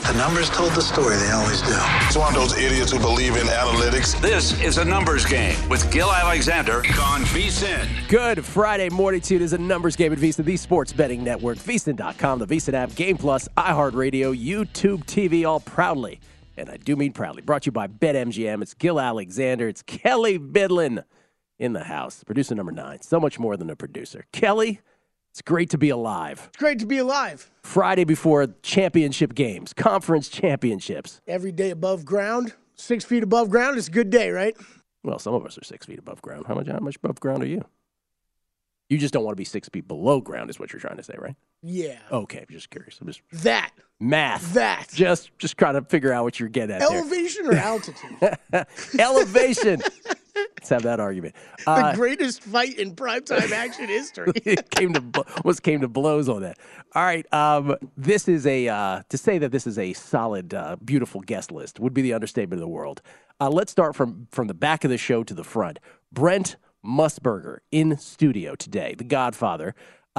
The numbers told the story. They always do. It's one of those idiots who believe in analytics. This is A Numbers Game with Gil Alexander on VSiN. Good Friday morning to you. It is A Numbers Game at VSiN, the sports betting network. VSiN.com, the VSiN app, Game Plus, iHeartRadio, YouTube TV, all proudly, and I do mean proudly, brought to you by BetMGM. It's Gil Alexander. It's Kelly Bidlin in the house. Producer number 9. So much more than a producer. Kelly, it's great to be alive. It's great to be alive. Friday before championship games, conference championships. Every day above ground, 6 feet above ground, it's a good day, right? Well, some of us are 6 feet above ground. How much above ground are you? You just don't want to be 6 feet below ground is what you're trying to say, right? Yeah. Okay, I'm just curious. Math. Just trying to figure out what you're getting at Elevation or altitude? Elevation. Let's have that argument. The greatest fight in primetime action history. It came to blows on that. All right. This is to say that this is a solid, beautiful guest list would be the understatement of the world. Let's start from the back of the show to the front. Brent Musburger in studio today, the Godfather.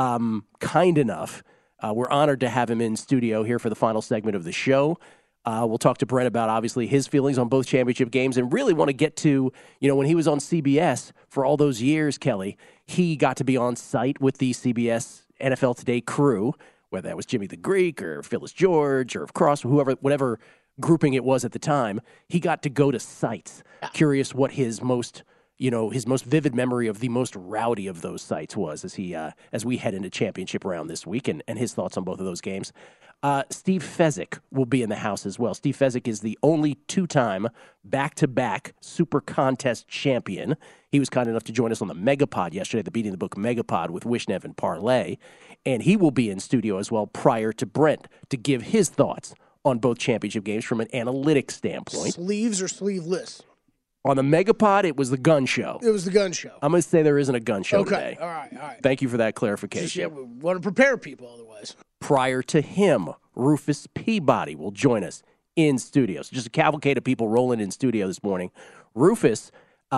Kind enough. We're honored to have him in studio here for the final segment of the show. We'll talk to Brent about, obviously, his feelings on both championship games and really want to get to, when he was on CBS for all those years, Kelly, he got to be on site with the CBS NFL Today crew, whether that was Jimmy the Greek or Phyllis George or Cross, whatever grouping it was at the time. He got to go to sites. Curious what his most vivid memory of the most rowdy of those sites was as we head into championship round this week and his thoughts on both of those games. Steve Fezzik will be in the house as well. Steve Fezzik is the only two-time back-to-back Super Contest champion. He was kind enough to join us on the Megapod yesterday, the Beating the Book Megapod with Wishnev and Parlay, and he will be in studio as well prior to Brent to give his thoughts on both championship games from an analytics standpoint. Sleeves or sleeveless? On the Megapod, it was the gun show. It was the gun show. I'm going to say there isn't a gun show today. All right. Thank you for that clarification. We want to prepare people otherwise. Prior to him, Rufus Peabody will join us in studio. So just a cavalcade of people rolling in studio this morning. Rufus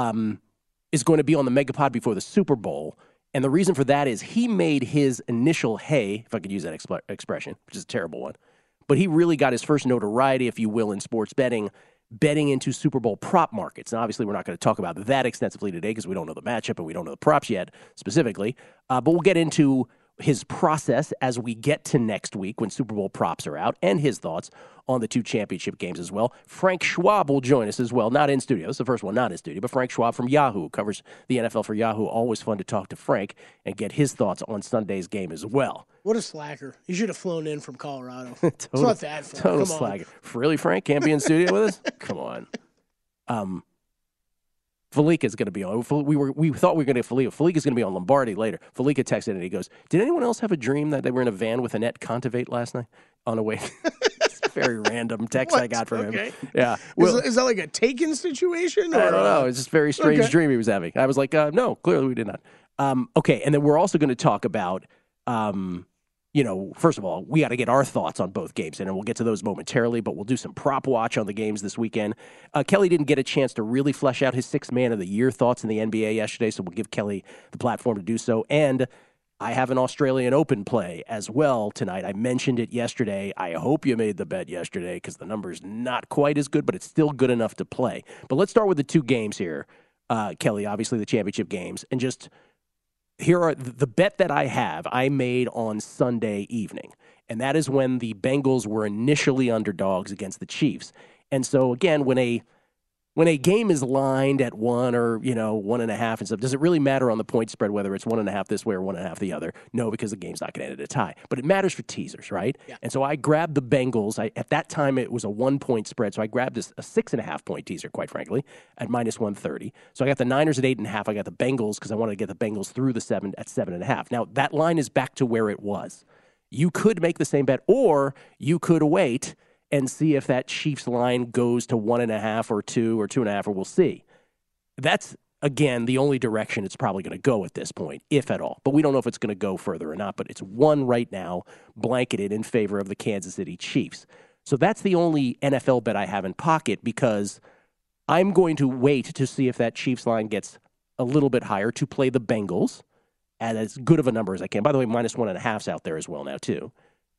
is going to be on the Megapod before the Super Bowl, and the reason for that is he made his initial hay, if I could use that expression, which is a terrible one, but he really got his first notoriety, if you will, in sports betting into Super Bowl prop markets. And obviously, we're not going to talk about that extensively today because we don't know the matchup and we don't know the props yet specifically. But we'll get into his process as we get to next week when Super Bowl props are out and his thoughts on the two championship games as well. Frank Schwab will join us as well, not in studio. It's the first one not in studio, but Frank Schwab from Yahoo covers the NFL for Yahoo. Always fun to talk to Frank and get his thoughts on Sunday's game as well. What a slacker. You should have flown in from Colorado. It's not that fun. Total slacker. Really, Frank? Can't be in studio with us? Come on. Falika's going to be on. We thought we were going to get Falika. Falika's going to be on Lombardi later. Falika texted and he goes, "Did anyone else have a dream that they were in a van with Annette Contivate last night on the way?" It's a very random text I got from him. Yeah. Well, is that like a Taken situation? Or? I don't know. It's just a very strange dream he was having. I was like, no, clearly we did not. Okay, and then we're also going to talk about first of all, we got to get our thoughts on both games, and we'll get to those momentarily, but we'll do some prop watch on the games this weekend. Kelly didn't get a chance to really flesh out his sixth man of the year thoughts in the NBA yesterday, so we'll give Kelly the platform to do so. And I have an Australian Open play as well tonight. I mentioned it yesterday. I hope you made the bet yesterday because the number's not quite as good, but it's still good enough to play. But let's start with the two games here, Kelly, obviously the championship games, and just here are the bet that I made on Sunday evening, and that is when the Bengals were initially underdogs against the Chiefs. And so, again, when a game is lined at 1 or 1.5 and stuff, does it really matter on the point spread whether it's 1.5 this way or 1.5 the other? No, because the game's not going to end at a tie. But it matters for teasers, right? Yeah. And so I grabbed the Bengals. At that time, it was a 1-point spread, so I grabbed a 6.5-point teaser, quite frankly, at -130. So I got the Niners at 8.5. I got the Bengals because I wanted to get the Bengals through the 7 at 7.5. Now, that line is back to where it was. You could make the same bet, or you could wait and see if that Chiefs line goes to 1.5 or 2 or 2.5, or we'll see. That's, again, the only direction it's probably going to go at this point, if at all. But we don't know if it's going to go further or not, but it's 1 right now, blanketed in favor of the Kansas City Chiefs. So that's the only NFL bet I have in pocket because I'm going to wait to see if that Chiefs line gets a little bit higher to play the Bengals at as good of a number as I can. By the way, -1.5's out there as well now, too.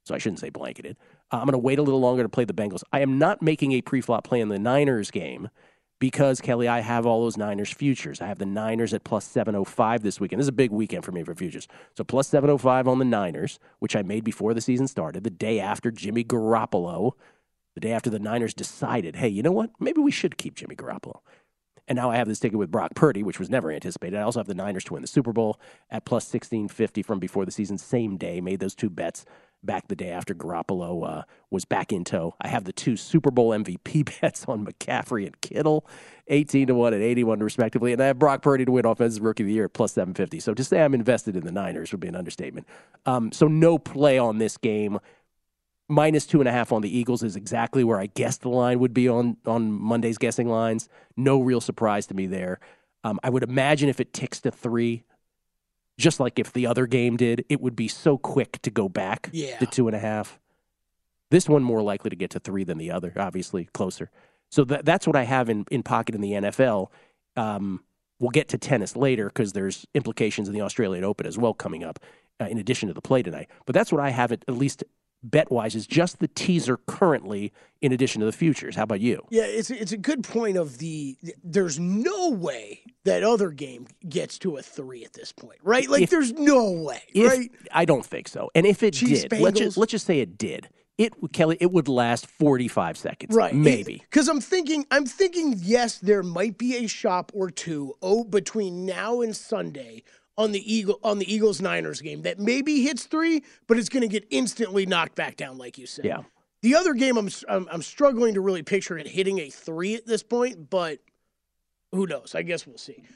so I shouldn't say blanketed. I'm going to wait a little longer to play the Bengals. I am not making a pre-flop play in the Niners game because, Kelly, I have all those Niners futures. I have the Niners at plus 705 this weekend. This is a big weekend for me for futures. So plus 705 on the Niners, which I made before the season started, the day after Jimmy Garoppolo, the day after the Niners decided, hey, you know what? Maybe we should keep Jimmy Garoppolo. And now I have this ticket with Brock Purdy, which was never anticipated. I also have the Niners to win the Super Bowl at plus 1650 from before the season, same day. Made those two bets back the day after Garoppolo was back in tow. I have the two Super Bowl MVP bets on McCaffrey and Kittle, 18-1 and 81 respectively. And I have Brock Purdy to win Offensive Rookie of the Year at plus 750. So to say I'm invested in the Niners would be an understatement. So no play on this game. Minus 2.5 on the Eagles is exactly where I guessed the line would be on Monday's guessing lines. No real surprise to me there. I would imagine if it ticks to 3, just like if the other game did, it would be so quick to go back to 2.5. This one more likely to get to 3 than the other, obviously closer. So that's what I have in pocket in the NFL. We'll get to tennis later because there's implications in the Australian Open as well coming up in addition to the play tonight. But that's what I have at least bet-wise is just the teaser currently in addition to the futures. How about you? Yeah, it's a good point of there's no way that other game gets to a 3 at this point, right? Like, there's no way, right? I don't think so. And if it Chiefs, did, let's just say it did. Kelly, it would last 45 seconds, right? Maybe. Because I'm thinking, yes, there might be a shop or two between now and Sunday on the Eagles-Niners game that maybe hits 3, but it's going to get instantly knocked back down, like you said. Yeah. The other game, I'm struggling to really picture it hitting a 3 at this point, but who knows? I guess we'll see.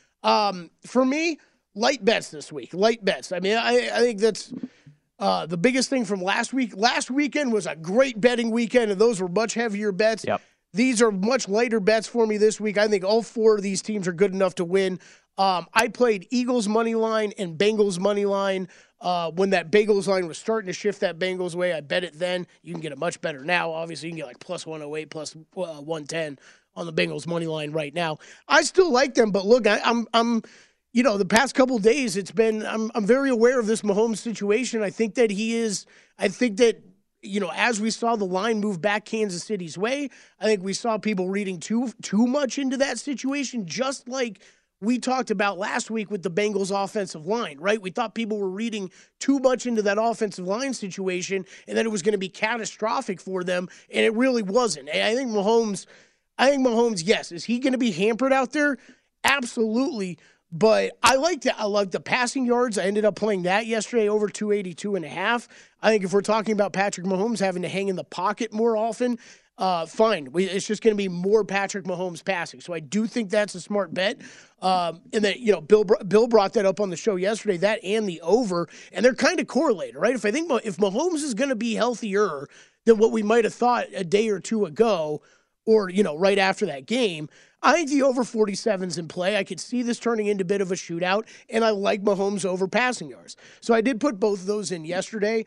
For me, light bets this week. Light bets. I mean, I think that's the biggest thing from last week. Last weekend was a great betting weekend, and those were much heavier bets. Yep. These are much lighter bets for me this week. I think all 4 of these teams are good enough to win. I played Eagles money line and Bengals money line when that Bengals line was starting to shift that Bengals way. I bet it then. You can get it much better now. Obviously, you can get like plus 108, plus 110 on the Bengals money line right now. I still like them, but look, I'm the past couple of days, I'm very aware of this Mahomes situation. I think that as we saw the line move back Kansas City's way, I think we saw people reading too much into that situation, just like we talked about last week with the Bengals offensive line, right? We thought people were reading too much into that offensive line situation and that it was going to be catastrophic for them, and it really wasn't. I think Mahomes, yes. Is he going to be hampered out there? Absolutely. But I like the passing yards. I ended up playing that yesterday over 282.5. I think if we're talking about Patrick Mahomes having to hang in the pocket more often, fine. It's just going to be more Patrick Mahomes passing. So I do think that's a smart bet. And then, Bill brought that up on the show yesterday, that and the over, and they're kind of correlated, right? If Mahomes is going to be healthier than what we might have thought a day or two ago, or, right after that game, I think the over 47's in play. I could see this turning into a bit of a shootout, and I like Mahomes over passing yards. So I did put both of those in yesterday.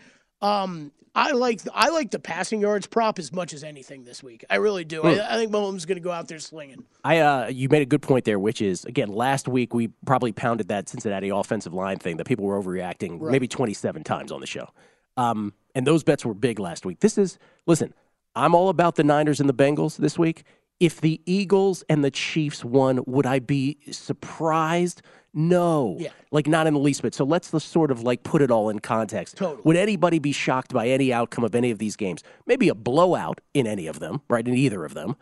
I like the passing yards prop as much as anything this week. I really do. I think Mahomes is going to go out there slinging. You made a good point there, which is, again, last week we probably pounded that Cincinnati offensive line thing that people were overreacting maybe 27 times on the show. And those bets were big last week. Listen, I'm all about the Niners and the Bengals this week. If the Eagles and the Chiefs won, would I be surprised? No. Yeah. Not in the least bit. So let's sort of put it all in context. Totally. Would anybody be shocked by any outcome of any of these games? Maybe a blowout in any of them, right? In either of them.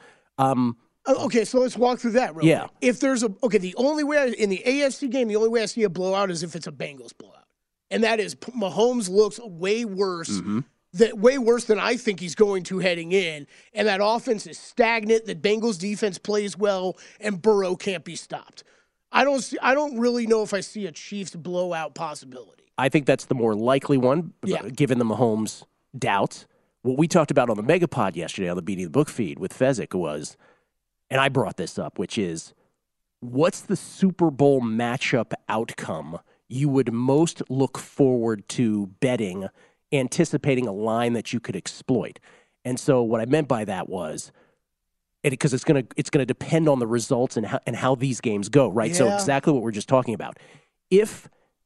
Okay, so let's walk through that real quick. If there's the only way in the AFC game, the only way I see a blowout is if it's a Bengals blowout. And that is Mahomes looks way worse. Mm-hmm. Way worse than I think he's going to heading in, and that offense is stagnant. The Bengals defense plays well, and Burrow can't be stopped. I don't really know if I see a Chiefs blowout possibility. I think that's the more likely one, given the Mahomes doubts. What we talked about on the Megapod yesterday on the Beating the Book feed with Fezzik was, and I brought this up, which is, what's the Super Bowl matchup outcome you would most look forward to betting, anticipating a line that you could exploit? And so what I meant by that was, because it's going to depend on the results and how these games go, right? Yeah. So exactly what we're just talking about. If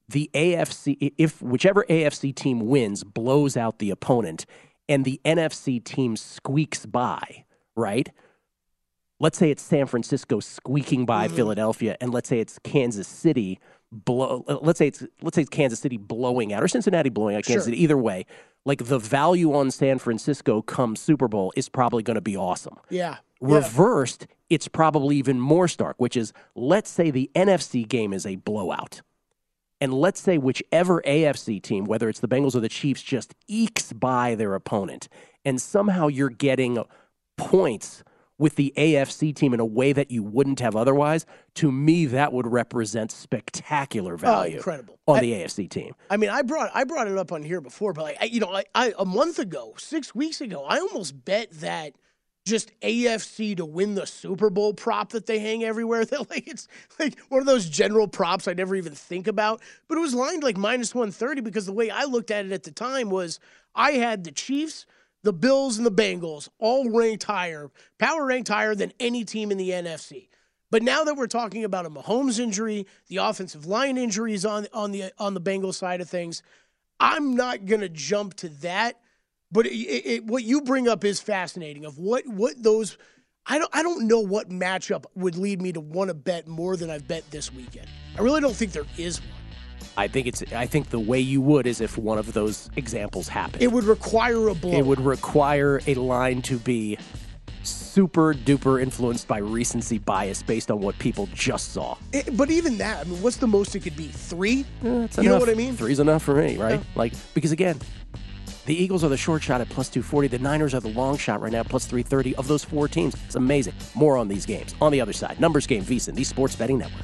the AFC, if whichever AFC team wins, blows out the opponent, and the NFC team squeaks by, right? Let's say it's San Francisco squeaking by Philadelphia, and let's say it's Kansas City let's say it's Kansas City blowing out, or Cincinnati blowing out Kansas City. Either way, like the value on San Francisco come Super Bowl is probably going to be awesome. Yeah. Reversed, it's probably even more stark, which is, let's say the NFC game is a blowout. And let's say whichever AFC team, whether it's the Bengals or the Chiefs, just ekes by their opponent. And somehow you're getting points with the AFC team in a way that you wouldn't have otherwise. To me, that would represent spectacular value on the AFC team. I mean, I brought it up on here before, but I a month ago, 6 weeks ago, I almost bet that just AFC to win the Super Bowl prop that they hang everywhere. That it's like one of those general props I never even think about. But it was lined like minus 130 because the way I looked at it at the time was I had the Chiefs, the Bills, and the Bengals all ranked higher, power ranked higher than any team in the NFC. But now that we're talking about a Mahomes injury, the offensive line injuries on the Bengals side of things, I'm not going to jump to that. But what you bring up is fascinating. Of what those, I don't know what matchup would lead me to want to bet more than I've bet this weekend. I really don't think there is one. I think the way you would is if one of those examples happened. It would require a blow. It would require a line to be super duper influenced by recency bias based on what people just saw. But even that, I mean, what's the most it could be? 3? You enough. Know what I mean? 3's enough for me, right? Yeah. Because again, the Eagles are the short shot at plus 240. The Niners are the long shot right now, plus 330. Of those 4 teams, it's amazing. More on these games. On the other side, Numbers Game, VSiN, the Sports Betting Network.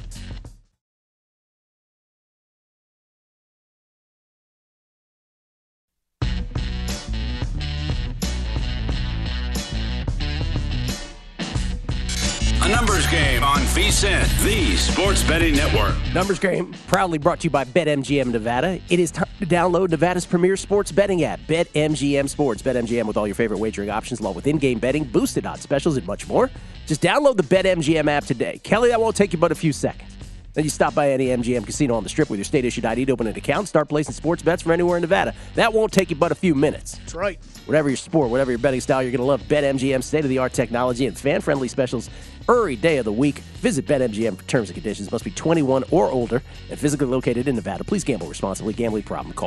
A Numbers Game on VSiN, the Sports Betting Network. Numbers Game, proudly brought to you by BetMGM Nevada. It is time to download Nevada's premier sports betting app, BetMGM Sports. BetMGM with all your favorite wagering options, along with in-game betting, boosted odds specials, and much more. Just download the BetMGM app today. Kelly, that won't take you but a few seconds. Then you stop by any MGM casino on the Strip with your state-issued ID to open an account, start placing sports bets from anywhere in Nevada. That won't take you but a few minutes. That's right. Whatever your sport, whatever your betting style, you're going to love BetMGM's state-of-the-art technology and fan-friendly specials every day of the week. Visit BetMGM for terms and conditions. Must be 21 or older and physically located in Nevada. Please gamble responsibly. Gambling problem? Call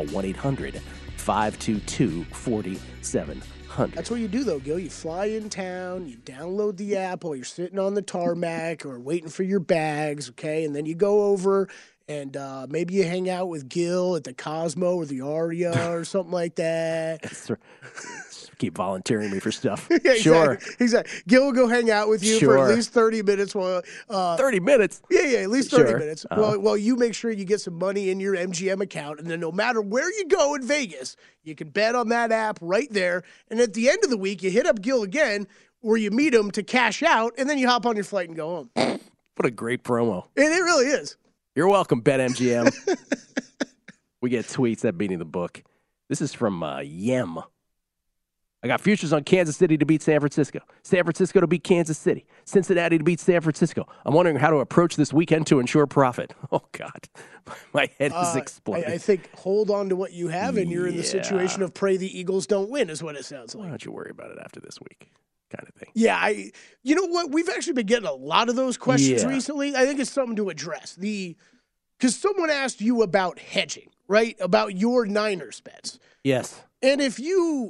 1-800-522-4700. That's what you do, though, Gil. You fly in town, you download the app while you're sitting on the tarmac or waiting for your bags, okay? And then you go over and maybe you hang out with Gil at the Cosmo or the Aria or something like that. Keep volunteering me for stuff. Yeah, exactly. Sure. Exactly. Gil will go hang out with you for at least 30 minutes. 30 minutes? Yeah, at least 30 minutes. Well, you make sure you get some money in your MGM account, and then no matter where you go in Vegas, you can bet on that app right there. And at the end of the week, you hit up Gil again, or you meet him to cash out, and then you hop on your flight and go home. What a great promo. And it really is. You're welcome, BetMGM. We get tweets that beating the book. This is from Yem. I got futures on Kansas City to beat San Francisco, San Francisco to beat Kansas City, Cincinnati to beat San Francisco. I'm wondering how to approach this weekend to ensure profit. Oh, God. My head is exploding. I think hold on to what you have, and you're in the situation of pray the Eagles don't win is what it sounds like. Why don't you worry about it after this week kind of thing? Yeah, you know what? We've actually been getting a lot of those questions recently. I think it's something to address. Because someone asked you about hedging, right? About your Niners bets. Yes. And if you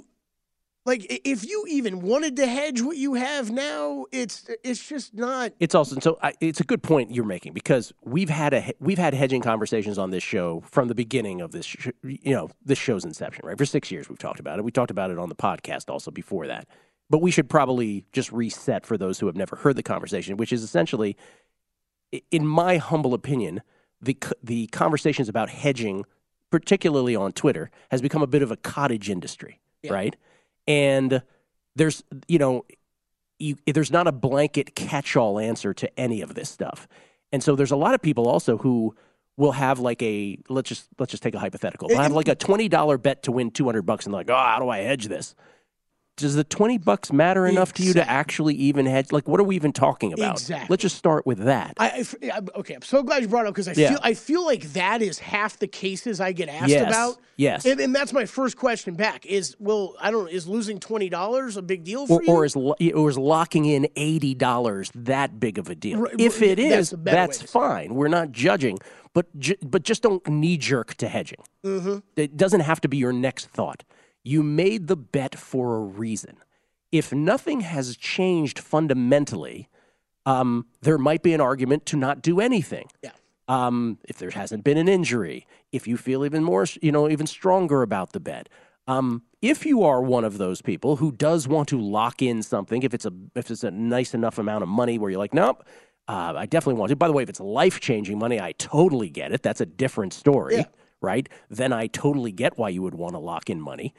even wanted to hedge what you have now, it's just not. It's also it's a good point you're making, because we've had hedging conversations on this show from the beginning of this this show's inception, right? For 6 years we've talked about it. We talked about it on the podcast also before that. But we should probably just reset for those who have never heard the conversation, which is essentially, in my humble opinion, the conversations about hedging, particularly on Twitter, has become a bit of a cottage industry, right? And there's not a blanket catch-all answer to any of this stuff. And so there's a lot of people also who will have like let's just take a hypothetical. They'll have like a $20 bet to win $200 and they're like, oh, how do I hedge this? does the $20 matter enough to you to actually even hedge? Like, what are we even talking about? Exactly. Let's just start with that. Okay, I'm so glad you brought it up because I feel like that is half the cases I get asked about. Yes. And that's my first question back is, is losing $20 a big deal for you? Or is locking in $80 that big of a deal? If it is, that's fine. We're not judging, but just don't knee-jerk to hedging. Mm-hmm. It doesn't have to be your next thought. You made the bet for a reason. If nothing has changed fundamentally, there might be an argument to not do anything. Yeah. If there hasn't been an injury, if you feel even more, even stronger about the bet. If you are one of those people who does want to lock in something, if it's a nice enough amount of money where you're like, nope, I definitely want to. By the way, if it's life-changing money, I totally get it. That's a different story, right? Then I totally get why you would want to lock in money.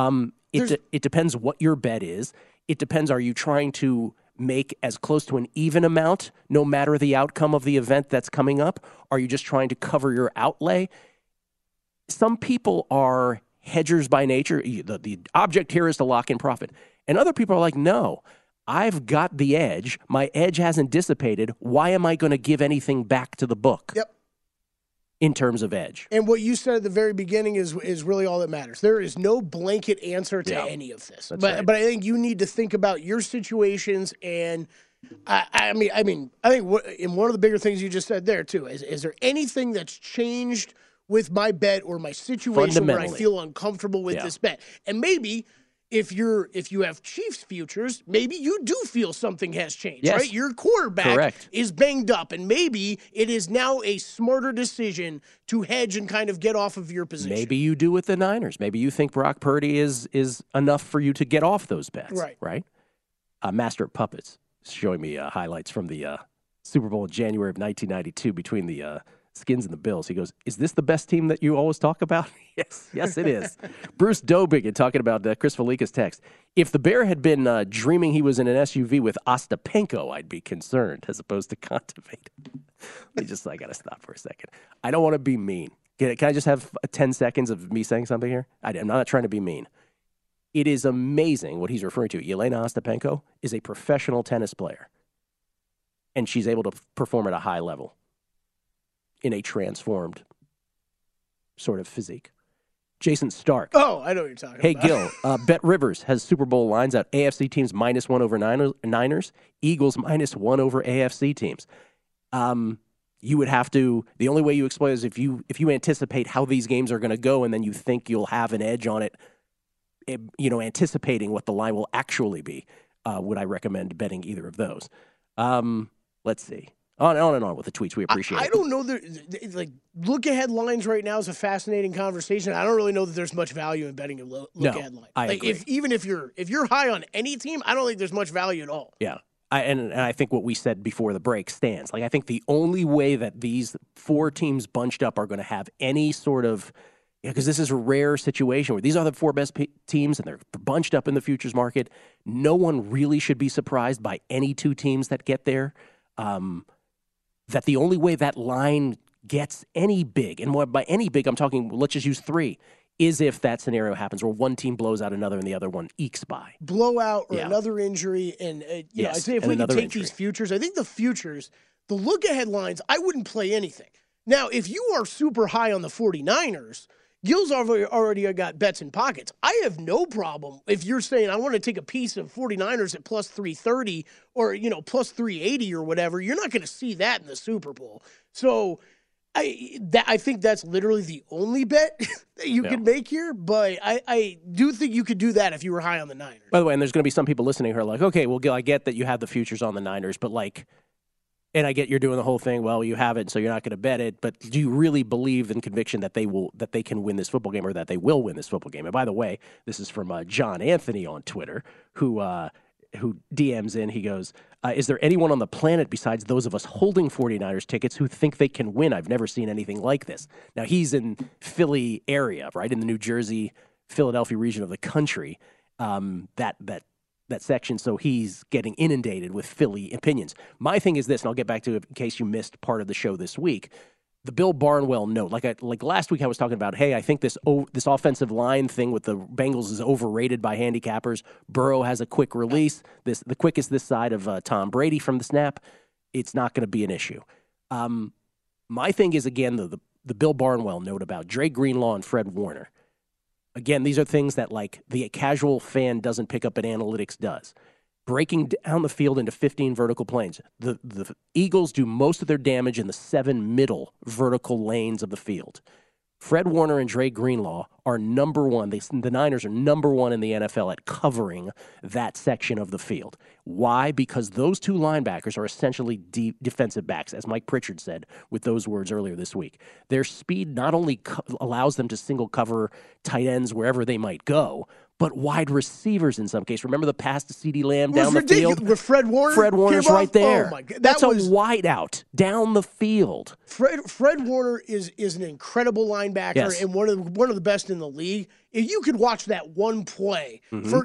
It depends what your bet is. It depends, are you trying to make as close to an even amount no matter the outcome of the event that's coming up? Are you just trying to cover your outlay? Some people are hedgers by nature. The object here is to lock in profit. And other people are like, no, I've got the edge. My edge hasn't dissipated. Why am I going to give anything back to the book? Yep. In terms of edge. And what you said at the very beginning is really all that matters. There is no blanket answer to any of this. But I think you need to think about your situations. And I think in one of the bigger things you just said there too is there anything that's changed with my bet or my situation where I feel uncomfortable with this bet? And maybe if you have Chiefs futures, maybe you do feel something has changed, right? Your quarterback is banged up, and maybe it is now a smarter decision to hedge and kind of get off of your position. Maybe you do with the Niners. Maybe you think Brock Purdy is enough for you to get off those bets, right? Master of Puppets is showing me highlights from the Super Bowl in January of 1992 between the Skins and the Bills. He goes, is this the best team that you always talk about? Yes, it is. Bruce Dobigan talking about Chris Falika's text. If the Bear had been dreaming he was in an SUV with Ostapenko, I'd be concerned as opposed to contemplating. I got to stop for a second. I don't want to be mean. Can I just have 10 seconds of me saying something here? I'm not trying to be mean. It is amazing what he's referring to. Yelena Ostapenko is a professional tennis player, and she's able to perform at a high level in a transformed sort of physique. Jason Stark. Oh, I know what you're talking about. Hey, Gil, Bet Rivers has Super Bowl lines out. AFC teams -1 over Niners. Eagles -1 over AFC teams. You would have to, the only way you explain is if you anticipate how these games are going to go and then you think you'll have an edge on it, anticipating what the line will actually be, would I recommend betting either of those? Let's see. On and on with the tweets. We appreciate it. I don't know. Look ahead lines right now is a fascinating conversation. I don't really know that there's much value in betting a look ahead line. I agree. Even if you're high on any team, I don't think there's much value at all. Yeah. And I think what we said before the break stands. I think the only way that these four teams bunched up are going to have any sort of, because this is a rare situation where these are the four best teams and they're bunched up in the futures market. No one really should be surprised by any two teams that get there. That the only way that line gets any big, and by any big, I'm talking, let's just use 3, is if that scenario happens where one team blows out another and the other one ekes by. Blowout or another injury. And, I say if we can take these futures, I think the futures, the look-ahead lines, I wouldn't play anything. Now, if you are super high on the 49ers, Gil's already got bets in pockets. I have no problem if you're saying I want to take a piece of 49ers at plus 330 or, plus 380 or whatever. You're not going to see that in the Super Bowl. So I think that's literally the only bet that you can make here. But I do think you could do that if you were high on the Niners. By the way, and there's going to be some people listening who are like, okay, well, Gil, I get that you have the futures on the Niners, but and I get you're doing the whole thing. Well, you have it, so you're not going to bet it. But do you really believe in conviction that they can win this football game, or that they will win this football game? And by the way, this is from John Anthony on Twitter, who DMs in. He goes, "Is there anyone on the planet besides those of us holding 49ers tickets who think they can win? I've never seen anything like this." Now he's in Philly area, right in the New Jersey, Philadelphia region of the country. That section, so he's getting inundated with Philly opinions. My thing is this, and I'll get back to it in case you missed part of the show this week. the Bill Barnwell note, like last week I was talking about, hey, I think this offensive line thing with the Bengals is overrated by handicappers. Burrow has a quick release, the quickest this side of Tom Brady from the snap. It's not going to be an issue. My thing is, again, the Bill Barnwell note about Dre Greenlaw and Fred Warner. Again, these are things that like the casual fan doesn't pick up, but analytics does. Breaking down the field into 15 vertical planes. The Eagles do most of their damage in the 7 middle vertical lanes of the field. Fred Warner and Dre Greenlaw are number one. The Niners are number one in the NFL at covering that section of the field. Why? Because those two linebackers are essentially defensive backs, as Mike Pritchard said with those words earlier this week. Their speed not only allows them to single cover tight ends wherever they might go, but wide receivers in some case. Remember the pass to CeeDee Lamb down the field? With Fred Warner? Fred Warner's right there. Oh my God. That's a wide out down the field. Fred Warner is an incredible linebacker and one of the best in the league. If you could watch that one play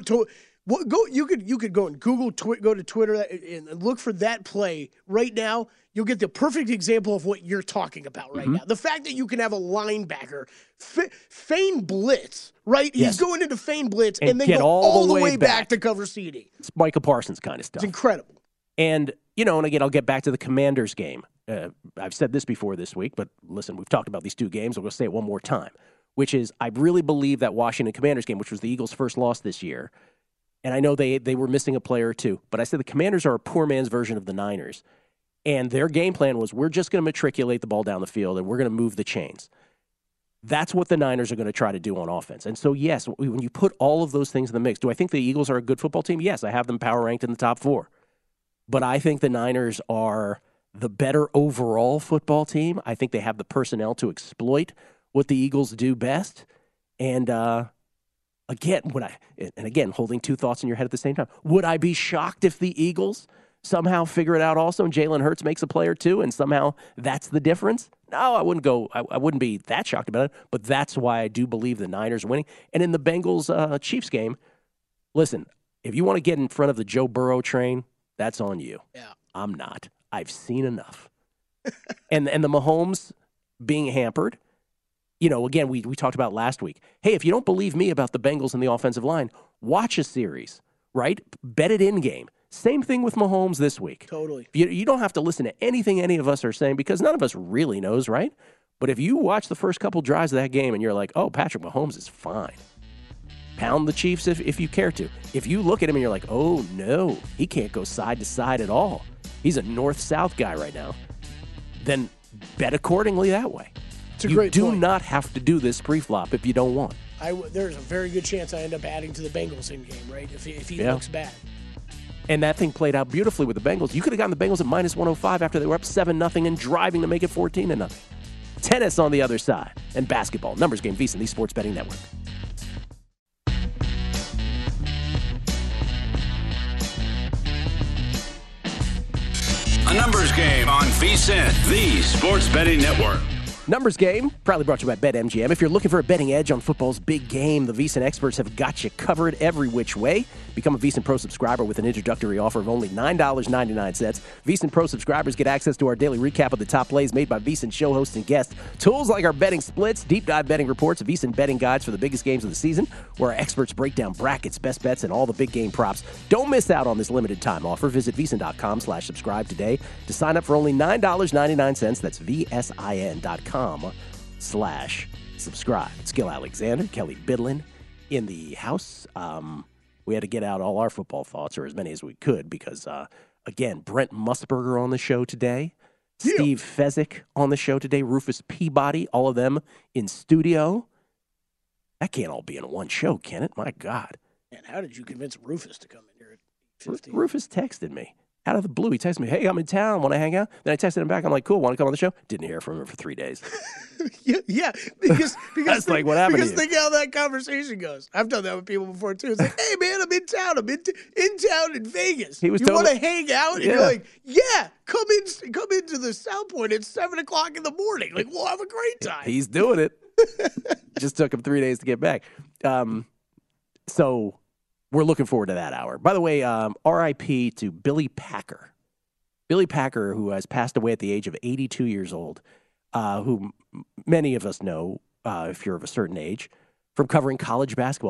you could go and go to Twitter and look for that play right now. You'll get the perfect example of what you're talking about right now. The fact that you can have a linebacker feign blitz, right? Yes. He's going into feign blitz and then get go all the way back to cover CD. It's Micah Parsons kind of stuff. It's incredible. And, and again, I'll get back to the Commanders game. I've said this before this week, but listen, we've talked about these two games. I'm going to say it one more time, which is I really believe that Washington Commanders game, which was the Eagles' first loss this year, and I know they were missing a player or two, but I said the Commanders are a poor man's version of the Niners. And their game plan was we're just going to matriculate the ball down the field and we're going to move the chains. That's what the Niners are going to try to do on offense. And so, yes, when you put all of those things in the mix, do I think the Eagles are a good football team? Yes, I have them power ranked in the top 4. But I think the Niners are the better overall football team. I think they have the personnel to exploit what the Eagles do best. And again, holding two thoughts in your head at the same time, would I be shocked if the Eagles somehow figure it out also and Jalen Hurts makes a play or two and somehow that's the difference? No, I wouldn't be that shocked about it, but that's why I do believe the Niners are winning. And in the Bengals-Chiefs game, listen, if you want to get in front of the Joe Burrow train, that's on you. Yeah. I'm not. I've seen enough. and the Mahomes being hampered, again, we talked about last week. Hey, if you don't believe me about the Bengals and the offensive line, watch a series, right? Bet it in game. Same thing with Mahomes this week. Totally. You don't have to listen to anything any of us are saying because none of us really knows, right? But if you watch the first couple drives of that game and you're like, oh, Patrick Mahomes is fine. Pound the Chiefs if you care to. If you look at him and you're like, oh, no, he can't go side to side at all. He's a north-south guy right now. Then bet accordingly that way. It's a great You point. do not have to do this pre-flop if you don't want. There's a very good chance I end up adding to the Bengals in game, right? If he looks bad. And that thing played out beautifully with the Bengals. You could have gotten the Bengals at minus 105 after they were up 7-0 and driving to make it 14-0. Tennis on the other side. And basketball. Numbers game, VSiN, the Sports Betting Network. A numbers game on VSiN, the Sports Betting Network. Numbers game, proudly brought to you by BetMGM. If you're looking for a betting edge on football's big game, the VSiN experts have got you covered every which way. Become a VSiN Pro subscriber with an introductory offer of only $9.99. VSiN Pro subscribers get access to our daily recap of the top plays made by VSiN show hosts and guests. Tools like our betting splits, deep dive betting reports, VSiN betting guides for the biggest games of the season, where our experts break down brackets, best bets, and all the big game props. Don't miss out on this limited time offer. Visit VSiN.com/subscribe today to sign up for only $9.99. That's VSIN.com/subscribe. It's Gil Alexander, Kelly Bidlin in the house. We had to get out all our football thoughts, or as many as we could, because, again, Brent Musburger on the show today, Steve Fezzik on the show today, Rufus Peabody, all of them in studio. That can't all be in one show, can it? My God. Man, how did you convince Rufus to come in here at 15? Rufus texted me. Out of the blue, he texted me, hey, I'm in town, want to hang out? Then I texted him back, I'm like, cool, want to come on the show? Didn't hear from him for 3 days. yeah, because That's like what happened to you. Think how that conversation goes. I've done that with people before, too. It's like, hey, man, I'm in town. I'm in town in Vegas. He was you want to hang out? And you're like, yeah, come into the South Point at 7 o'clock in the morning. Like, we'll have a great time. He's doing it. Just took him 3 days to get back. So we're looking forward to that hour. By the way, RIP to Billy Packer. Billy Packer, who has passed away at the age of 82 years old. who many of us know if you're of a certain age, from covering college basketball.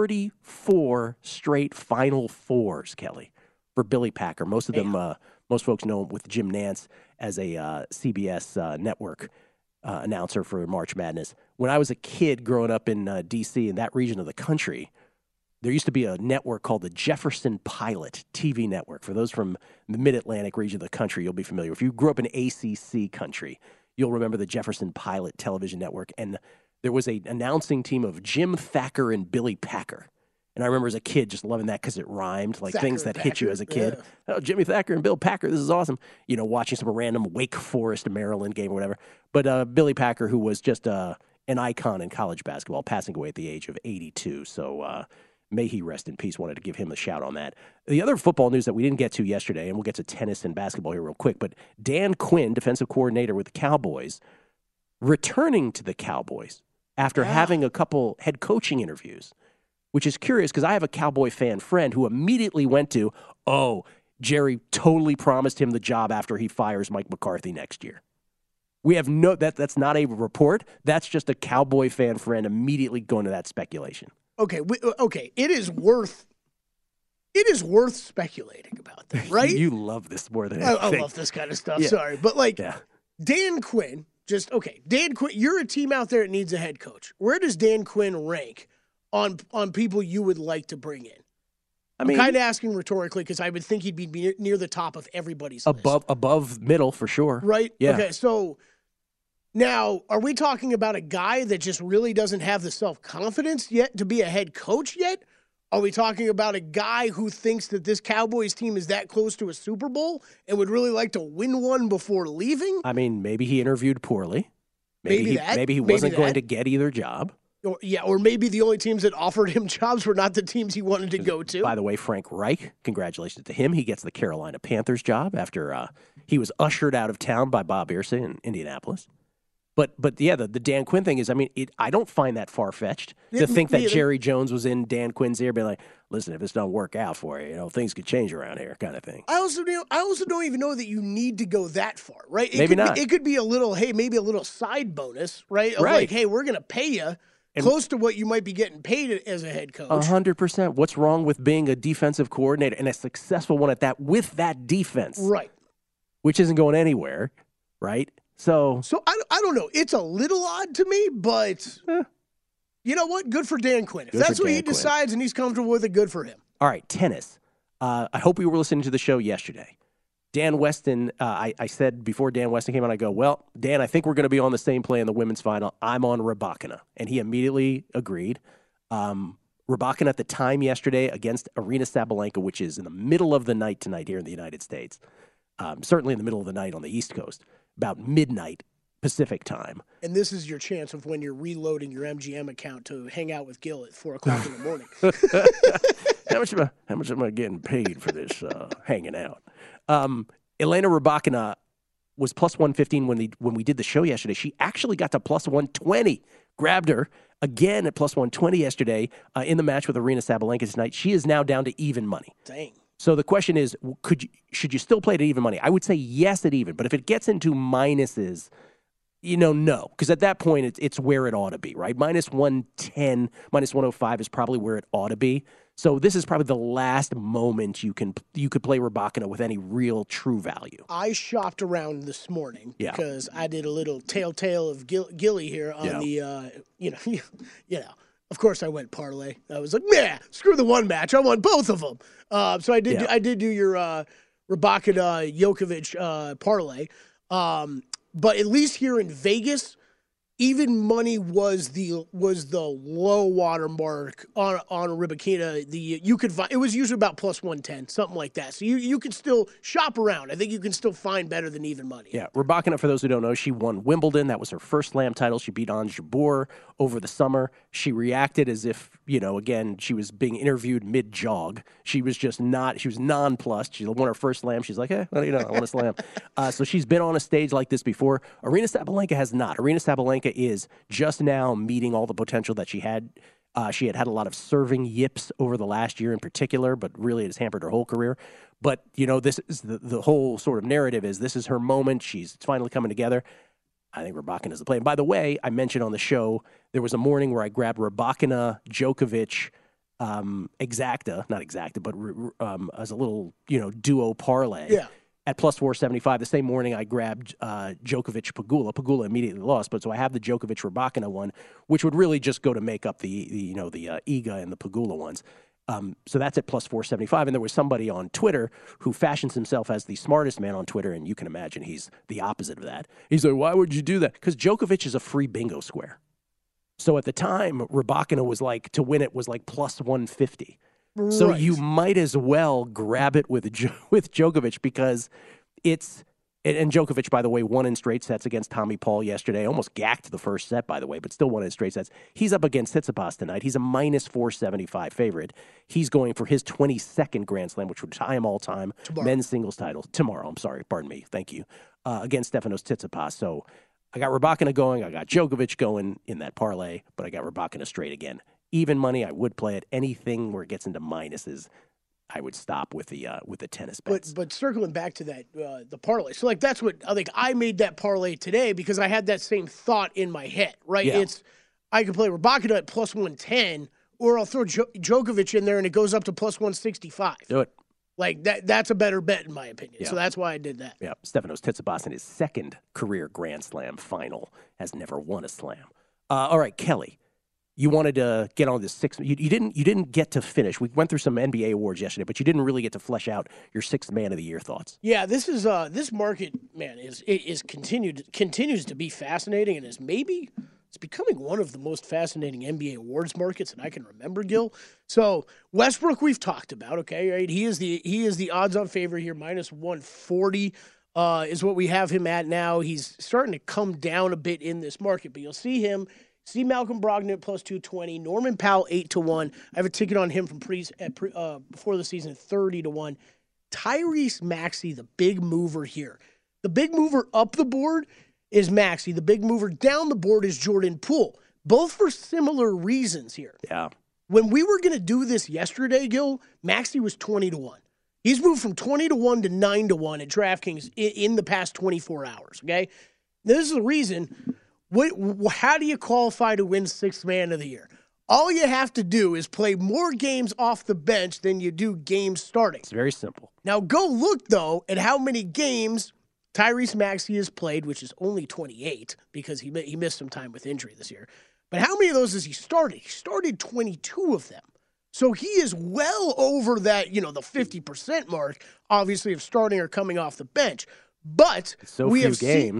34 straight Final Fours, Kelly, for Billy Packer. Most of them, most folks know him with Jim Nantz as a CBS network announcer for March Madness. When I was a kid growing up in D.C., in that region of the country, there used to be a network called the Jefferson Pilot TV network. For those from the mid-Atlantic region of the country, you'll be familiar. If you grew up in ACC country, you'll remember the Jefferson Pilot television network. And there was an announcing team of Jim Thacker and Billy Packer. And I remember as a kid just loving that because it rhymed, like Thacker things that hit you as a kid. yeah. Oh, Jimmy Thacker and Bill Packer, this is awesome. You know, watching some random Wake Forest, Maryland game or whatever. But Billy Packer, who was just an icon in college basketball, passing away at the age of 82. So may he rest in peace. Wanted to give him a shout on that. The other football news that we didn't get to yesterday, and we'll get to tennis and basketball here real quick, but Dan Quinn, defensive coordinator with the Cowboys, returning to the Cowboys after having a couple head coaching interviews, which is curious because I have a Cowboy fan friend who immediately went to, Jerry totally promised him the job after he fires Mike McCarthy next year. We have that's not a report. That's just a Cowboy fan friend immediately going to that speculation. Okay, it is worth speculating about that, right? You love this more than anything. I love this kind of stuff. Yeah. Sorry, but Dan Quinn. Dan Quinn, you're a team out there that needs a head coach. Where does Dan Quinn rank on people you would like to bring in? I'm kind of asking rhetorically because I would think he'd be near the top of everybody's list. Above middle for sure. Right? Yeah. Okay, so now are we talking about a guy that just really doesn't have the self-confidence yet to be a head coach yet? Are we talking about a guy who thinks that this Cowboys team is that close to a Super Bowl and would really like to win one before leaving? I mean, maybe he interviewed poorly. Maybe he wasn't going to get either job. Or maybe the only teams that offered him jobs were not the teams he wanted to go to. By the way, Frank Reich, congratulations to him. He gets the Carolina Panthers job after he was ushered out of town by Bob Irsay in Indianapolis. But yeah, the Dan Quinn thing is, I don't find that far-fetched to think that Jerry Jones was in Dan Quinn's ear being like, listen, if this don't work out for you, things could change around here kind of thing. I also don't even know that you need to go that far, right? Maybe not. It could be a little side bonus, right? Of like, hey, we're going to pay you close to what you might be getting paid as a head coach. 100%. What's wrong with being a defensive coordinator and a successful one at that with that defense? Right. Which isn't going anywhere, right? So I don't know. It's a little odd to me, but you know what? Good for Dan Quinn. If that's what he decides and he's comfortable with it, good for him. All right, tennis. I hope you were listening to the show yesterday. Dan Weston, I said before Dan Weston came on, I go, well, Dan, I think we're going to be on the same play in the women's final. I'm on Rybakina. And he immediately agreed. Rybakina at the time yesterday against Aryna Sabalenka, which is in the middle of the night tonight here in the United States. Certainly in the middle of the night on the East Coast, about midnight Pacific time. And this is your chance of when you're reloading your MGM account to hang out with Gil at 4 o'clock in the morning. How much am I getting paid for this hanging out? Elena Rybakina was plus 115 when we did the show yesterday. She actually got to plus 120. Grabbed her again at plus 120 yesterday in the match with Aryna Sabalenka tonight. She is now down to even money. Dang. So the question is, should you still play it at even money? I would say yes at even, but if it gets into minuses, no. Because at that point, it's where it ought to be, right? Minus 110, minus 105 is probably where it ought to be. So this is probably the last moment you could play Rybakina with any real true value. I shopped around this morning because I did a little telltale of Gilly here on the, Of course, I went parlay. I was like, man, screw the one match. I want both of them. So I did. I did do your Rybakina Djokovic parlay. But at least here in Vegas, even money was the low water mark on Rybakina. You could find, it was usually about plus 110, something like that. So you could still shop around. I think you can still find better than even money. Yeah, Rybakina, for those who don't know, she won Wimbledon. That was her first slam title. She beat Ons Jabeur over the summer. She reacted as if, again, she was being interviewed mid-jog. She was just she was nonplussed. She won her first slam. She's like, I want to slam. So she's been on a stage like this before. Aryna Sabalenka has not. Aryna Sabalenka is just now meeting all the potential that she had. She had a lot of serving yips over the last year in particular, but really it has hampered her whole career. But, this is the whole sort of narrative is this is her moment. It's finally coming together. I think Rybakina is the play. And by the way, I mentioned on the show, there was a morning where I grabbed Rybakina, Djokovic, exacta, not exacta, but as a little, duo parlay. Yeah. At plus 475. The same morning I grabbed Djokovic Pegula. Pegula immediately lost, but so I have the Djokovic Rybakina one, which would really just go to make up the Iga and the Pegula ones. So that's at plus 475. And there was somebody on Twitter who fashions himself as the smartest man on Twitter, and you can imagine he's the opposite of that. He's like, why would you do that? Because Djokovic is a free bingo square. So at the time, Rybakina was like, to win it was like plus 150. Right. So you might as well grab it with Djokovic because it's – and Djokovic, by the way, won in straight sets against Tommy Paul yesterday. Almost gacked the first set, by the way, but still won in straight sets. He's up against Tsitsipas tonight. He's a minus 475 favorite. He's going for his 22nd Grand Slam, which would tie him all-time men's singles title. Tomorrow, I'm sorry. Pardon me. Thank you. Against Stefanos Tsitsipas. So I got Rybakina going. I got Djokovic going in that parlay, but I got Rybakina straight again. Even money, I would play it. Anything where it gets into minuses, I would stop with the tennis bets. But circling back to that, the parlay. So that's what I think. I made that parlay today because I had that same thought in my head. Right? Yeah. I could play Rybakina at plus 110, or I'll throw Djokovic in there and it goes up to plus 165. Do it. Like that's a better bet in my opinion. Yeah. So that's why I did that. Yeah. Stefanos Tsitsipas in his second career Grand Slam final has never won a slam. All right, Kelly. You wanted to get on this sixth. You didn't get to finish. We went through some NBA awards yesterday, but you didn't really get to flesh out your sixth man of the year thoughts. Yeah, this is this market, man, is continues to be fascinating, and it's becoming one of the most fascinating NBA awards markets that I can remember, Gil. So Westbrook, we've talked about. Okay, right? He is the odds-on favorite here, minus 140 is what we have him at now. He's starting to come down a bit in this market, but you'll see him. See Malcolm Brogdon at plus 220, Norman Powell 8-1. I have a ticket on him from before the season 30-1. Tyrese Maxey, the big mover here. The big mover up the board is Maxey. The big mover down the board is Jordan Poole. Both for similar reasons here. Yeah. When we were going to do this yesterday, Gil, Maxey was 20-1. He's moved from 20-1 to 9-1 at DraftKings in the past 24 hours. Okay, this is the reason. How do you qualify to win sixth man of the year? All you have to do is play more games off the bench than you do games starting. It's very simple. Now go look, though, at how many games Tyrese Maxey has played, which is only 28 because he missed some time with injury this year. But how many of those has he started? He started 22 of them. So he is well over that, the 50% mark, obviously, of starting or coming off the bench. But we have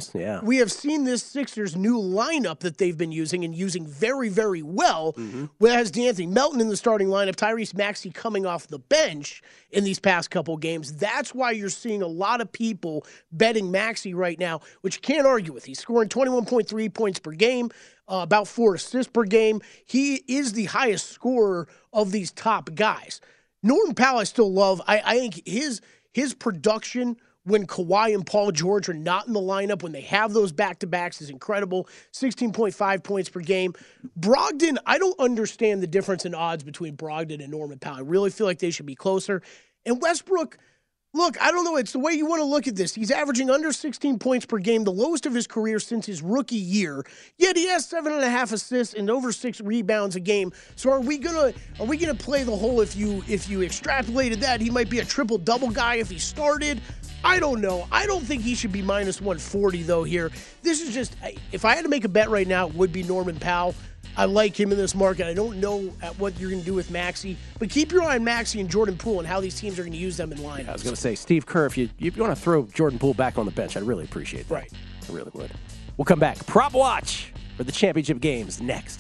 seen this Sixers new lineup that they've been using and using very, very well. Mm-hmm. Where it has DeAnthony Melton in the starting lineup, Tyrese Maxey coming off the bench in these past couple games. That's why you're seeing a lot of people betting Maxey right now, which you can't argue with. He's scoring 21.3 points per game, about 4 assists per game. He is the highest scorer of these top guys. Norman Powell I still love. I think his production when Kawhi and Paul George are not in the lineup, when they have those back-to-backs, is incredible. 16.5 points per game. Brogdon, I don't understand the difference in odds between Brogdon and Norman Powell. I really feel like they should be closer. And Westbrook, look, I don't know. It's the way you want to look at this. He's averaging under 16 points per game, the lowest of his career since his rookie year. Yet he has 7.5 assists and over 6 rebounds a game. So are we gonna play the whole if you extrapolated that, he might be a triple-double guy if he started? I don't know. I don't think he should be minus 140, though, here. This is just, if I had to make a bet right now, it would be Norman Powell. I like him in this market. I don't know what you're going to do with Maxey, but keep your eye on Maxey and Jordan Poole and how these teams are going to use them in lineups. I was going to say, Steve Kerr, if you want to throw Jordan Poole back on the bench, I'd really appreciate that. Right. I really would. We'll come back. Prop Watch for the championship games next.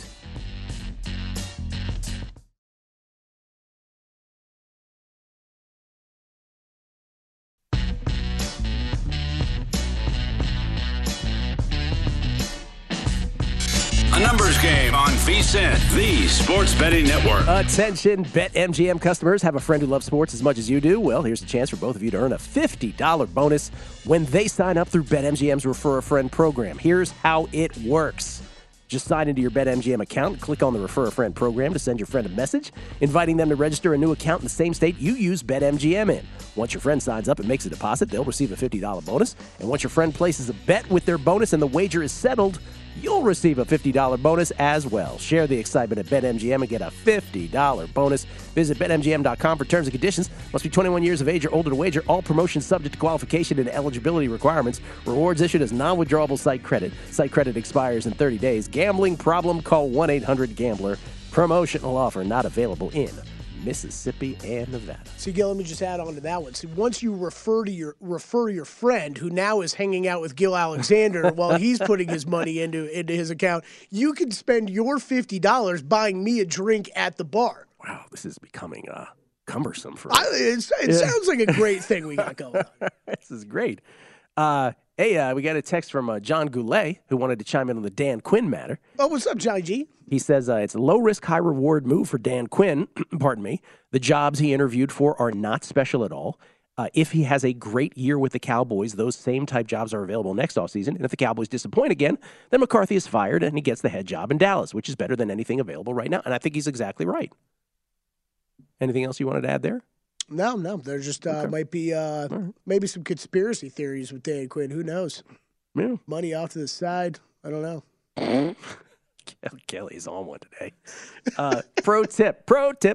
A numbers game on VSiN, the sports betting network. Attention, BetMGM customers. Have a friend who loves sports as much as you do? Well, here's a chance for both of you to earn a $50 bonus when they sign up through BetMGM's Refer a Friend program. Here's how it works. Just sign into your BetMGM account, click on the Refer a Friend program to send your friend a message, inviting them to register a new account in the same state you use BetMGM in. Once your friend signs up and makes a deposit, they'll receive a $50 bonus. And once your friend places a bet with their bonus and the wager is settled, you'll receive a $50 bonus as well. Share the excitement at BetMGM and get a $50 bonus. Visit BetMGM.com for terms and conditions. Must be 21 years of age or older to wager. All promotions subject to qualification and eligibility requirements. Rewards issued as non-withdrawable site credit. Site credit expires in 30 days. Gambling problem? Call 1-800-GAMBLER. Promotional offer not available in Mississippi and Nevada. See, Gil, let me just add on to that one. See, once you refer your friend who now is hanging out with Gil Alexander while he's putting his money into his account, you can spend your $50 buying me a drink at the bar. Wow, this is becoming cumbersome for me. It sounds like a great thing we got going on. This is great. Hey, we got a text from John Goulet, who wanted to chime in on the Dan Quinn matter. Oh, what's up, Johnny G? He says it's a low-risk, high-reward move for Dan Quinn. Pardon me. The jobs he interviewed for are not special at all. If he has a great year with the Cowboys, those same type jobs are available next offseason. And if the Cowboys disappoint again, then McCarthy is fired and he gets the head job in Dallas, which is better than anything available right now. And I think he's exactly right. Anything else you wanted to add there? No. There just might be maybe some conspiracy theories with Dan Quinn. Who knows? Yeah. Money off to the side. I don't know. Kelly's on one today. Pro tip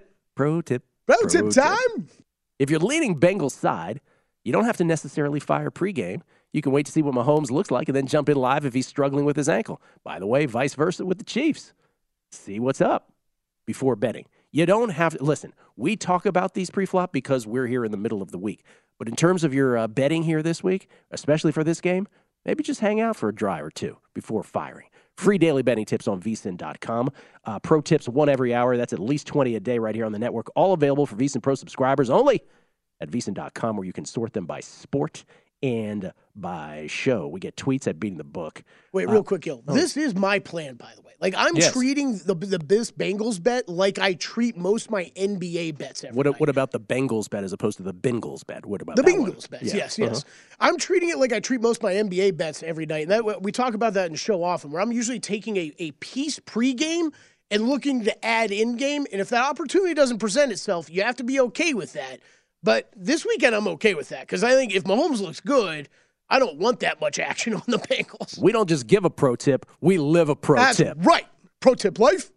time. If you're leaning Bengals side, you don't have to necessarily fire pregame. You can wait to see what Mahomes looks like and then jump in live if he's struggling with his ankle. By the way, vice versa with the Chiefs. See what's up before betting. You don't have to, listen, we talk about these pre-flop because we're here in the middle of the week. But in terms of your betting here this week, especially for this game, maybe just hang out for a drive or two before firing. Free daily betting tips on vsin.com. Pro tips, one every hour. That's at least 20 a day right here on the network. All available for VSiN Pro subscribers only at vsin.com, where you can sort them by sport and by show. We get tweets at Beating the Book. Wait, real quick, Gil. This is my plan, by the way. Like, I'm treating the Bengals bet like I treat most of my NBA bets every night. What about the Bengals bet as opposed to the Bengals bet? What about the that Bengals one? bets? Yes. I'm treating it like I treat most of my NBA bets every night. And that, we talk about that in the show often, where I'm usually taking a piece pregame and looking to add in-game. And if that opportunity doesn't present itself, you have to be okay with that. But this weekend, I'm okay with that because I think if Mahomes looks good, I don't want that much action on the Bengals. We don't just give a pro tip. We live a pro tip. That's right. Pro tip life.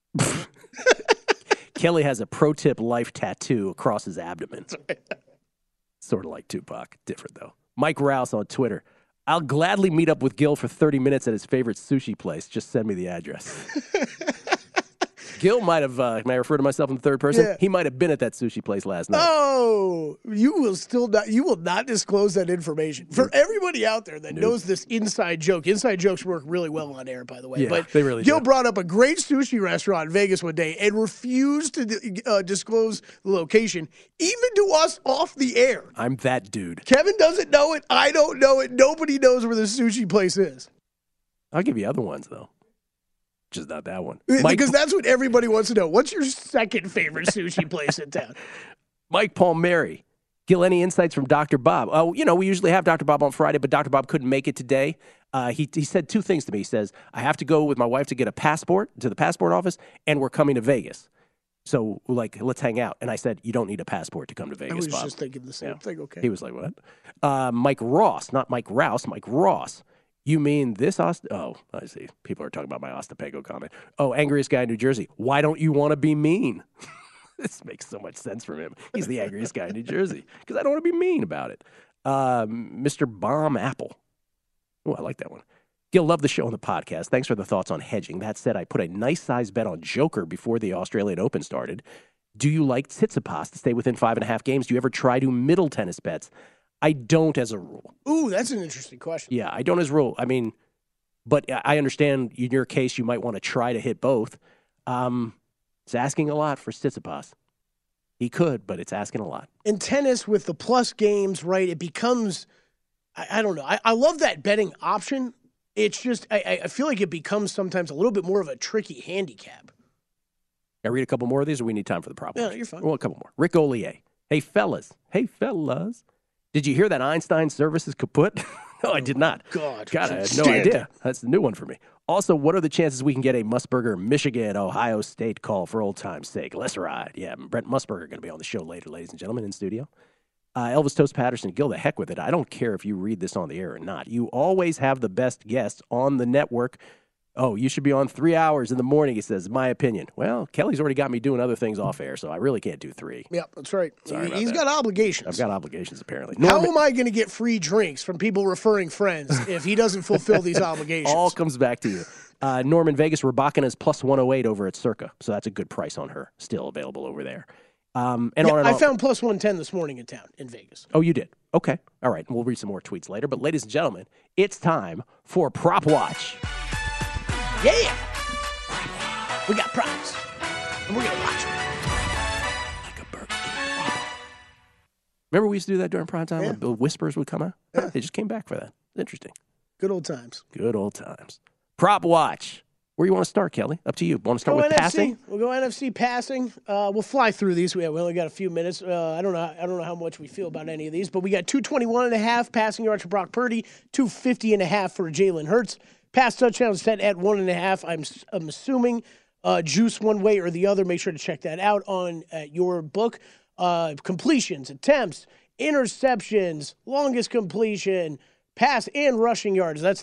Kelly has a pro tip life tattoo across his abdomen. Sort of like Tupac. Different, though. Mike Rouse on Twitter. I'll gladly meet up with Gil for 30 minutes at his favorite sushi place. Just send me the address. Gil might have, may I refer to myself in the third person? Yeah. He might have been at that sushi place last night. Oh, you will not disclose that information. For everybody out there that knows this inside joke, inside jokes work really well on air, by the way. Yeah, but they really Gil do. brought up a great sushi restaurant in Vegas one day and refused to disclose the location, even to us off the air. I'm that dude. Kevin doesn't know it. I don't know it. Nobody knows where the sushi place is. I'll give you other ones, though. Just not that one. Because that's what everybody wants to know. What's your second favorite sushi place in town? Mike Palmieri. Gil, any insights from Dr. Bob? Oh, we usually have Dr. Bob on Friday, but Dr. Bob couldn't make it today. He said two things to me. He says, I have to go with my wife to get a passport to the passport office, and we're coming to Vegas. So, let's hang out. And I said, you don't need a passport to come to Vegas, I was Bob. just thinking the same thing. Okay. He was like, what? Mike Ross, not Mike Rouse, Mike Ross. You mean this Oh, I see. People are talking about my Ostapenko comment. Oh, angriest guy in New Jersey. Why don't you want to be mean? This makes so much sense from him. He's the angriest guy in New Jersey because I don't want to be mean about it. Mr. Bomb Apple. Oh, I like that one. Gil, love the show and the podcast. Thanks for the thoughts on hedging. That said, I put a nice size bet on Joker before the Australian Open started. Do you like Tsitsipas to stay within 5.5 games? Do you ever try to middle tennis bets? I don't as a rule. Ooh, that's an interesting question. Yeah, I don't as a rule. I mean, but I understand in your case you might want to try to hit both. It's asking a lot for Tsitsipas. He could, but it's asking a lot. In tennis, with the plus games, right, it becomes, I don't know. I love that betting option. It's just, I feel like it becomes sometimes a little bit more of a tricky handicap. Can I read a couple more of these, or we need time for the problem? Yeah, you're fine. Well, a couple more. Rick Ollier. Hey, fellas. Did you hear that Einstein service is kaput? No, I did not. God, I had no idea. That's a new one for me. Also, what are the chances we can get a Musburger, Michigan, Ohio State call for old time's sake? Let's ride. Yeah, Brent Musburger going to be on the show later, ladies and gentlemen, in studio. Elvis Toast Patterson, Gil, the heck with it. I don't care if you read this on the air or not. You always have the best guests on the network. Oh, you should be on 3 hours in the morning, he says, my opinion. Well, Kelly's already got me doing other things off air, so I really can't do 3. Yeah, that's right. He's got obligations. I've got obligations, apparently. How am I going to get free drinks from people referring friends if he doesn't fulfill these obligations? All comes back to you. Norman Vegas, Rybakina is plus 108 over at Circa, so that's a good price on her. Still available over there. I found plus 110 this morning in town in Vegas. Oh, you did? Okay. All right. We'll read some more tweets later. But ladies and gentlemen, it's time for Prop Watch. Yeah. We got props. And we're going to watch them. Like a Burger King. Remember we used to do that during prime time when the whispers would come out? Yeah. They just came back for that. Interesting. Good old times. Good old times. Prop Watch. Where you want to start, Kelly? Up to you. Want to start with NFC? Passing? We'll go NFC passing. We'll fly through these. We only got a few minutes. I don't know how much we feel about any of these, but we got 221.5 passing yards for Brock Purdy, 250.5 for Jalen Hurts. Pass touchdowns set at 1.5. I'm assuming juice one way or the other. Make sure to check that out on your book. Completions, attempts, interceptions, longest completion, pass and rushing yards. That's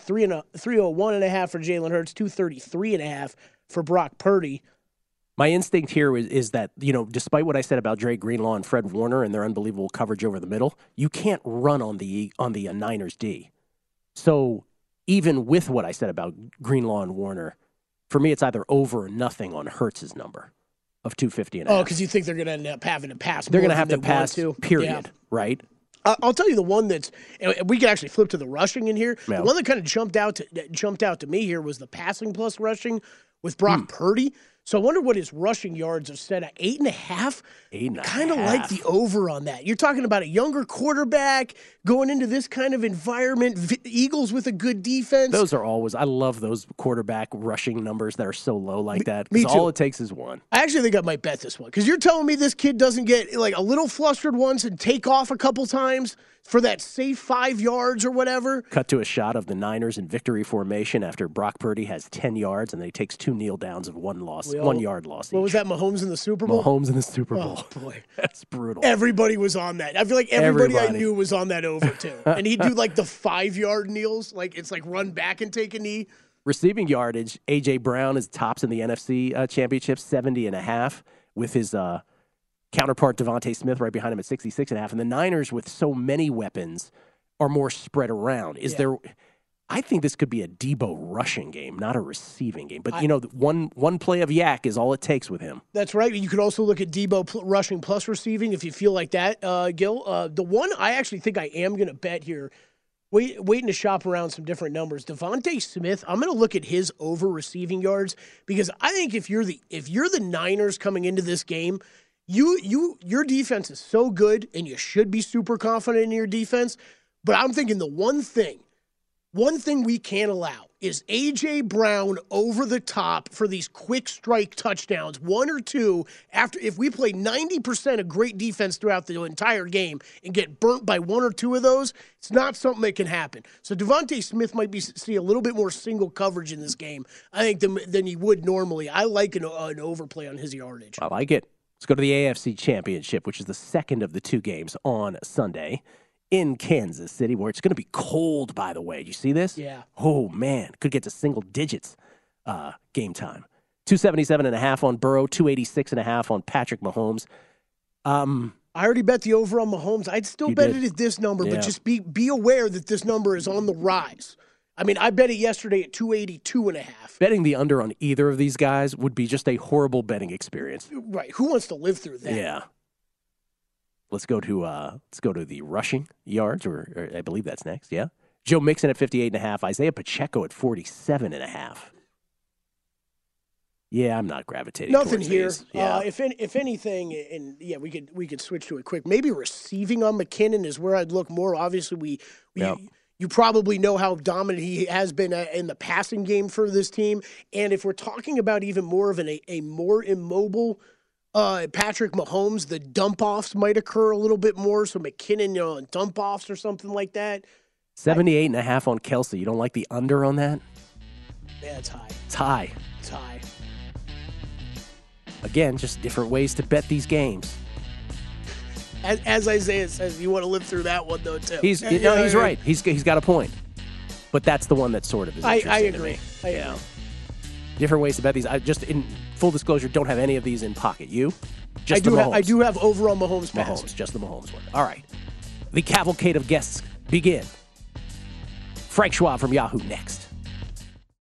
301.5 for Jalen Hurts, 233.5 for Brock Purdy. My instinct here is that, despite what I said about Dre Greenlaw and Fred Warner and their unbelievable coverage over the middle, you can't run on the Niners D. So even with what I said about Greenlaw and Warner, for me it's either over or nothing on Hurts' number of 250.5. Oh, because you think they're going to end up having to pass. They're going to have to pass, period, right? I'll tell you the one that's, and we can actually flip to the rushing in here. Yeah. The one that kind of jumped out to me here was the passing plus rushing with Brock Purdy. So I wonder what his rushing yards are set at. 8.5? 8.5. Kind of like the over on that. You're talking about a younger quarterback going into this kind of environment. Eagles with a good defense. Those are always, I love those quarterback rushing numbers that are so low like that. Me too. All it takes is one. I actually think I might bet this one because you're telling me this kid doesn't get like a little flustered once and take off a couple times for that safe 5 yards or whatever. Cut to a shot of the Niners in victory formation after Brock Purdy has 10 yards and then he takes 2 kneel downs of 1 yard loss. What was that, Mahomes in the Super Bowl? Mahomes in the Super Bowl. Oh, boy. That's brutal. Everybody was on that. I feel like everybody I knew was on that over, too. And he'd do like the 5-yard kneels. Like it's like run back and take a knee. Receiving yardage, A.J. Brown is tops in the NFC Championship, 70.5, with his counterpart Devontae Smith right behind him at 66.5. And the Niners, with so many weapons, are more spread around. I think this could be a Debo rushing game, not a receiving game. But, one play of yak is all it takes with him. That's right. You could also look at Debo rushing plus receiving if you feel like that, Gil. The one I actually think I am going to bet here, waiting to shop around some different numbers, Devontae Smith, I'm going to look at his over receiving yards because I think if you're the Niners coming into this game, your defense is so good and you should be super confident in your defense. But I'm thinking the one thing we can't allow is A.J. Brown over the top for these quick strike touchdowns, 1 or 2, after if we play 90% of great defense throughout the entire game and get burnt by 1 or 2 of those, it's not something that can happen. So Devontae Smith might see a little bit more single coverage in this game, I think, than he would normally. I like an overplay on his yardage. I like it. Let's go to the AFC Championship, which is the second of the 2 games on Sunday in Kansas City, where it's going to be cold, by the way. Do you see this? Yeah. Oh, man. Could get to single digits game time. 277.5 on Burrow, 286.5 on Patrick Mahomes. I already bet the over on Mahomes. I'd still bet it at this number, but just be aware that this number is on the rise. I mean, I bet it yesterday at 282.5. Betting the under on either of these guys would be just a horrible betting experience. Right. Who wants to live through that? Yeah. Let's go to the rushing yards, or I believe that's next. Yeah, Joe Mixon at 58.5, Isaiah Pacheco at 47.5. Yeah, I'm not gravitating. Nothing here. These. Yeah. If anything, and yeah, we could switch to it quick. Maybe receiving on McKinnon is where I'd look more. Obviously, you probably know how dominant he has been in the passing game for this team, and if we're talking about even more of a more immobile Patrick Mahomes, the dump-offs might occur a little bit more, so McKinnon, on dump-offs or something like that. 78.5 on Kelsey. You don't like the under on that? Yeah, it's high. It's high. It's high. Again, just different ways to bet these games. As Isaiah says, you want to live through that one though too. He's right. He's got a point. But that's the one that sort of is interesting I agree. to me. Different ways to bet these. I just, in full disclosure, don't have any of these in pocket. You? Just I do have over on Mahomes pass. Mahomes, just the Mahomes one. All right. The cavalcade of guests begin. Frank Schwab from Yahoo next.